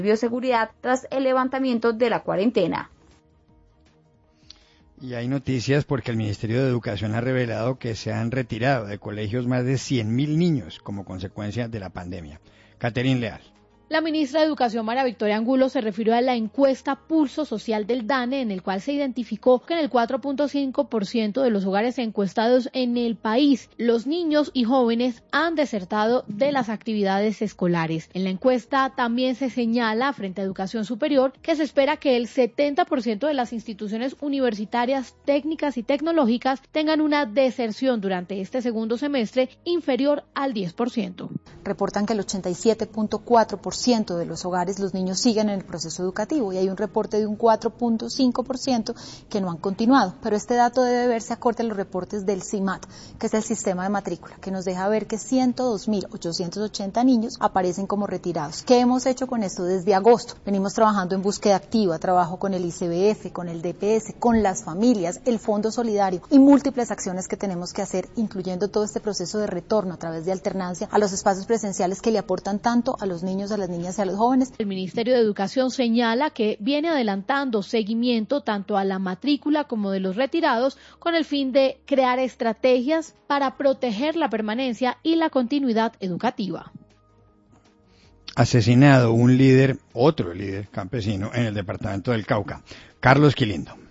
bioseguridad tras el levantamiento de la cuarentena. Y hay noticias porque el Ministerio de Educación ha revelado que se han retirado de colegios más de 100.000 niños como consecuencia de la pandemia. Catherine Leal. La ministra de Educación, María Victoria Angulo, se refirió a la encuesta Pulso Social del DANE, en el cual se identificó que en el 4.5% de los hogares encuestados en el país, los niños y jóvenes han desertado de las actividades escolares. En la encuesta también se señala, frente a educación superior, que se espera que el 70% de las instituciones universitarias, técnicas y tecnológicas tengan una deserción durante este segundo semestre inferior al 10%. Reportan que el 87.4% de los hogares los niños siguen en el proceso educativo y hay un reporte de un 4.5% que no han continuado, pero este dato debe verse acorde a los reportes del SIMAT, que es el sistema de matrícula, que nos deja ver que 102.880 niños aparecen como retirados. ¿Qué hemos hecho con esto? Desde agosto venimos trabajando en búsqueda activa, trabajo con el ICBF, con el DPS, con las familias, el Fondo Solidario y múltiples acciones que tenemos que hacer, incluyendo todo este proceso de retorno a través de alternancia a los espacios presenciales que le aportan tanto a los niños, a las niñas y a los jóvenes. El Ministerio de Educación señala que viene adelantando seguimiento tanto a la matrícula como de los retirados con el fin de crear estrategias para proteger la permanencia y la continuidad educativa. Asesinado otro líder campesino en el departamento del Cauca. Carlos Quilindo.